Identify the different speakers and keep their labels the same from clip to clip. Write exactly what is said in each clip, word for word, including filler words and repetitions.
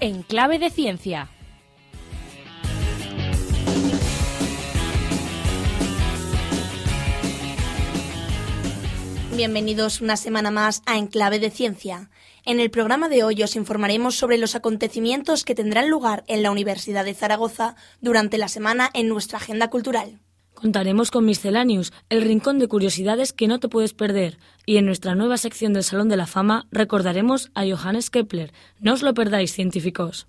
Speaker 1: En Clave de Ciencia.
Speaker 2: Bienvenidos una semana más a En Clave de Ciencia. En el programa de hoy os informaremos sobre los acontecimientos que tendrán lugar en la Universidad de Zaragoza durante la semana en nuestra agenda cultural.
Speaker 3: Contaremos con Miscellaneous, el rincón de curiosidades que no te puedes perder. Y en nuestra nueva sección del Salón de la Fama recordaremos a Johannes Kepler. No os lo perdáis, científicos.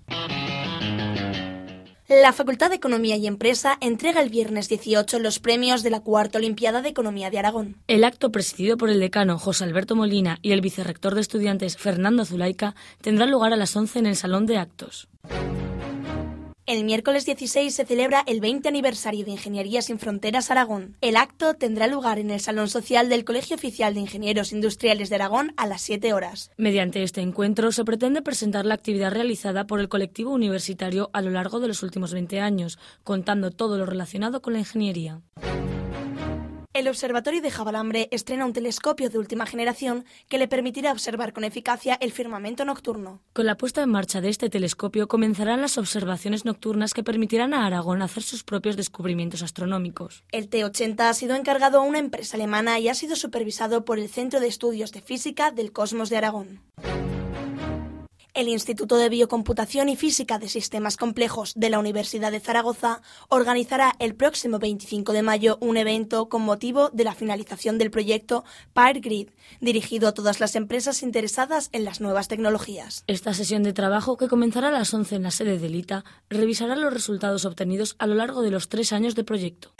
Speaker 2: La Facultad de Economía y Empresa entrega el viernes dieciocho los premios de la Cuarta Olimpiada de Economía de Aragón.
Speaker 3: El acto, presidido por el decano José Alberto Molina y el vicerrector de estudiantes Fernando Zulaika, tendrá lugar a las once en el Salón de Actos.
Speaker 2: El miércoles dieciséis se celebra el veinte aniversario de Ingeniería Sin Fronteras Aragón. El acto tendrá lugar en el Salón Social del Colegio Oficial de Ingenieros Industriales de Aragón a las siete horas.
Speaker 3: Mediante este encuentro se pretende presentar la actividad realizada por el colectivo universitario a lo largo de los últimos veinte años, contando todo lo relacionado con la ingeniería.
Speaker 2: El Observatorio de Jabalambre estrena un telescopio de última generación que le permitirá observar con eficacia el firmamento nocturno.
Speaker 3: Con la puesta en marcha de este telescopio comenzarán las observaciones nocturnas que permitirán a Aragón hacer sus propios descubrimientos astronómicos.
Speaker 2: El T ochenta ha sido encargado a una empresa alemana y ha sido supervisado por el Centro de Estudios de Física del Cosmos de Aragón. El Instituto de Biocomputación y Física de Sistemas Complejos de la Universidad de Zaragoza organizará el próximo veinticinco de mayo un evento con motivo de la finalización del proyecto PairGrid, dirigido a todas las empresas interesadas en las nuevas tecnologías.
Speaker 3: Esta sesión de trabajo, que comenzará a las once en la sede del I T A, revisará los resultados obtenidos a lo largo de los tres años de proyecto.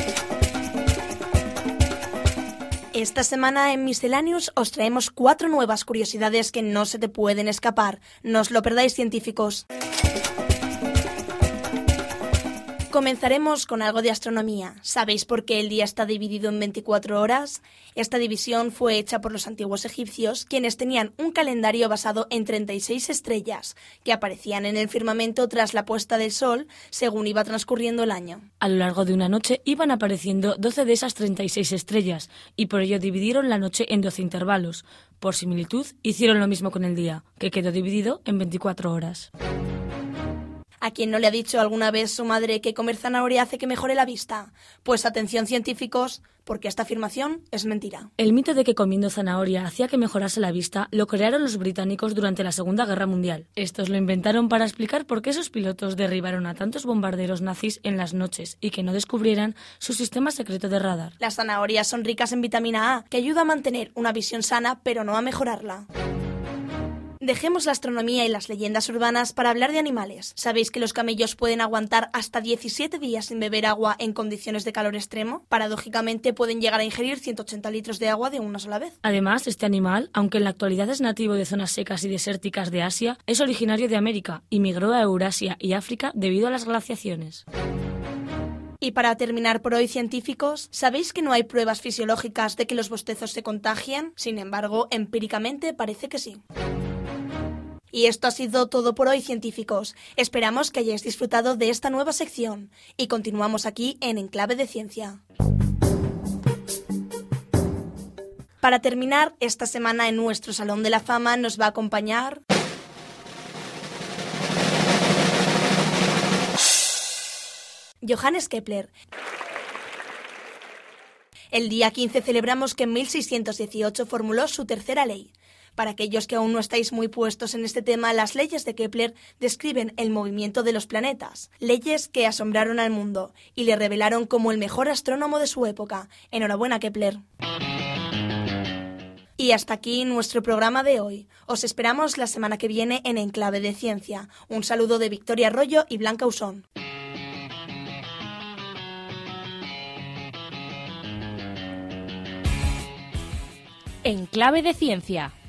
Speaker 2: Esta semana en Miscellaneous os traemos cuatro nuevas curiosidades que no se te pueden escapar. No os lo perdáis, científicos. Comenzaremos con algo de astronomía. ¿Sabéis por qué el día está dividido en veinticuatro horas? Esta división fue hecha por los antiguos egipcios, quienes tenían un calendario basado en treinta y seis estrellas, que aparecían en el firmamento tras la puesta del sol, según iba transcurriendo el año.
Speaker 3: A lo largo de una noche iban apareciendo doce de esas treinta y seis estrellas, y por ello dividieron la noche en doce intervalos. Por similitud, hicieron lo mismo con el día, que quedó dividido en veinticuatro horas.
Speaker 2: ¿A quién no le ha dicho alguna vez su madre que comer zanahoria hace que mejore la vista? Pues atención, científicos, porque esta afirmación es mentira.
Speaker 3: El mito de que comiendo zanahoria hacía que mejorase la vista lo crearon los británicos durante la Segunda Guerra Mundial. Estos lo inventaron para explicar por qué esos pilotos derribaron a tantos bombarderos nazis en las noches y que no descubrieran su sistema secreto de radar.
Speaker 2: Las zanahorias son ricas en vitamina A, que ayuda a mantener una visión sana, pero no a mejorarla. Dejemos la astronomía y las leyendas urbanas para hablar de animales. ¿Sabéis que los camellos pueden aguantar hasta diecisiete días sin beber agua en condiciones de calor extremo? Paradójicamente pueden llegar a ingerir ciento ochenta litros de agua de una sola vez.
Speaker 3: Además, este animal, aunque en la actualidad es nativo de zonas secas y desérticas de Asia, es originario de América y migró a Eurasia y África debido a las glaciaciones.
Speaker 2: Y para terminar por hoy, científicos, ¿sabéis que no hay pruebas fisiológicas de que los bostezos se contagian? Sin embargo, empíricamente parece que sí. Y esto ha sido todo por hoy, científicos. Esperamos que hayáis disfrutado de esta nueva sección y continuamos aquí en En Clave de Ciencia. Para terminar, esta semana en nuestro Salón de la Fama nos va a acompañar Johannes Kepler. El día quince celebramos que en mil seiscientos dieciocho formuló su tercera ley. Para aquellos que aún no estáis muy puestos en este tema, las leyes de Kepler describen el movimiento de los planetas, leyes que asombraron al mundo y le revelaron como el mejor astrónomo de su época. Enhorabuena, Kepler. Y hasta aquí nuestro programa de hoy. Os esperamos la semana que viene en En Clave de Ciencia. Un saludo de Victoria Arroyo y Blanca Usón.
Speaker 1: En Clave de Ciencia.